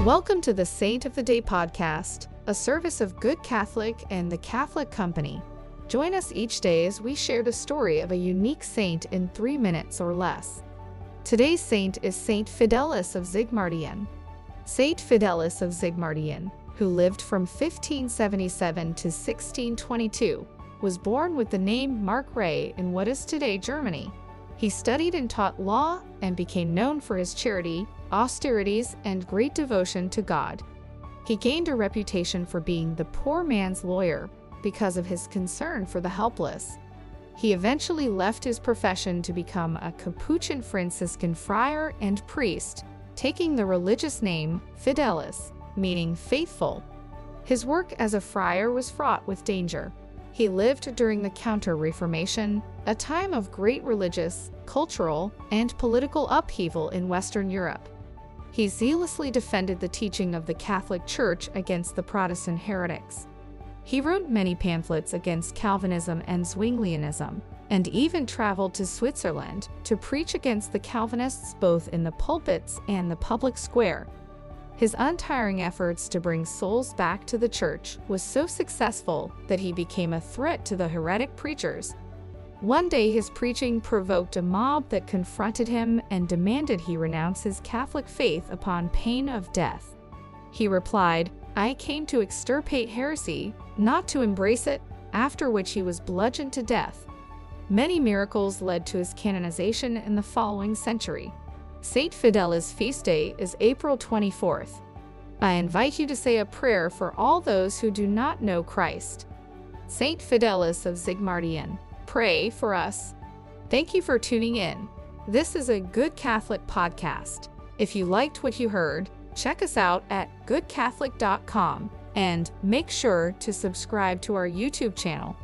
Welcome to the Saint of the Day podcast, a service of Good Catholic and the Catholic Company. Join us each day as we share the story of a unique saint in 3 minutes or less. Today's saint is Saint Fidelis of Zigmaringen. Saint Fidelis of Zigmaringen, who lived from 1577 to 1622, was born with the name Mark Ray in what is today Germany. He studied and taught law and became known for his charity, austerities, and great devotion to God. He gained a reputation for being the poor man's lawyer because of his concern for the helpless. He eventually left his profession to become a Capuchin Franciscan friar and priest, taking the religious name Fidelis, meaning faithful. His work as a friar was fraught with danger. He lived during the Counter-Reformation, a time of great religious, cultural, and political upheaval in Western Europe. He zealously defended the teaching of the Catholic Church against the Protestant heretics. He wrote many pamphlets against Calvinism and Zwinglianism, and even traveled to Switzerland to preach against the Calvinists both in the pulpits and the public square. His untiring efforts to bring souls back to the Church was so successful that he became a threat to the heretic preachers. One day his preaching provoked a mob that confronted him and demanded he renounce his Catholic faith upon pain of death. He replied, "I came to extirpate heresy, not to embrace it," after which he was bludgeoned to death. Many miracles led to his canonization in the following century. Saint Fidelis' feast day is April 24th. I invite you to say a prayer for all those who do not know Christ. Saint Fidelis of Zigmaringen, pray for us. Thank you for tuning in. This is a Good Catholic podcast. If you liked what you heard, check us out at goodcatholic.com and make sure to subscribe to our YouTube channel.